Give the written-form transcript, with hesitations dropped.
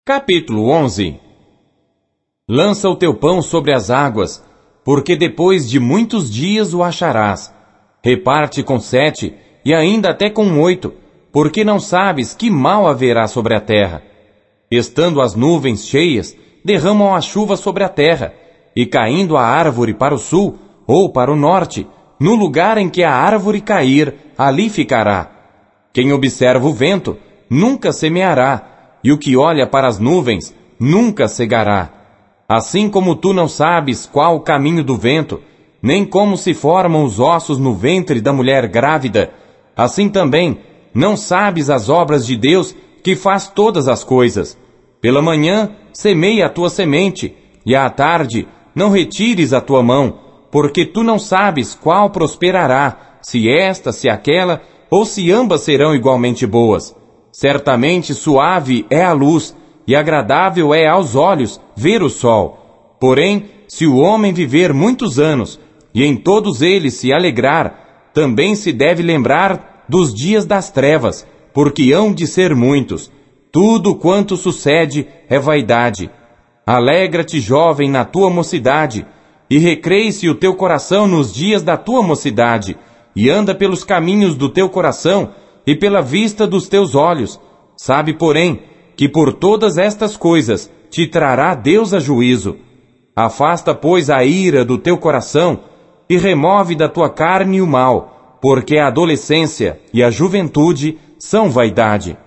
Capítulo 11. Lança o teu pão sobre as águas, porque depois de muitos dias o acharás. Reparte com 7, e ainda até com 8, porque não sabes que mal haverá sobre a terra. Estando as nuvens cheias, derramam a chuva sobre a terra, e caindo a árvore para o sul ou para o norte, no lugar em que a árvore cair, ali ficará. Quem observa o vento, nunca semeará, e o que olha para as nuvens, nunca cegará. Assim como tu não sabes qual o caminho do vento, nem como se formam os ossos no ventre da mulher grávida, assim também não sabes as obras de Deus que faz todas as coisas. Pela manhã semeia a tua semente, e à tarde não retires a tua mão, porque tu não sabes qual prosperará, se esta, se aquela, ou se ambas serão igualmente boas. Certamente suave é a luz, e agradável é aos olhos ver o sol. Porém, se o homem viver muitos anos, e em todos eles se alegrar, também se deve lembrar dos dias das trevas, porque hão de ser muitos. Tudo quanto sucede é vaidade. Alegra-te, jovem, na tua mocidade, e recreie-se o teu coração nos dias da tua mocidade, e anda pelos caminhos do teu coração, e pela vista dos teus olhos. Sabe, porém, que por todas estas coisas te trará Deus a juízo. Afasta, pois, a ira do teu coração, e remove da tua carne o mal, porque a adolescência e a juventude são vaidade.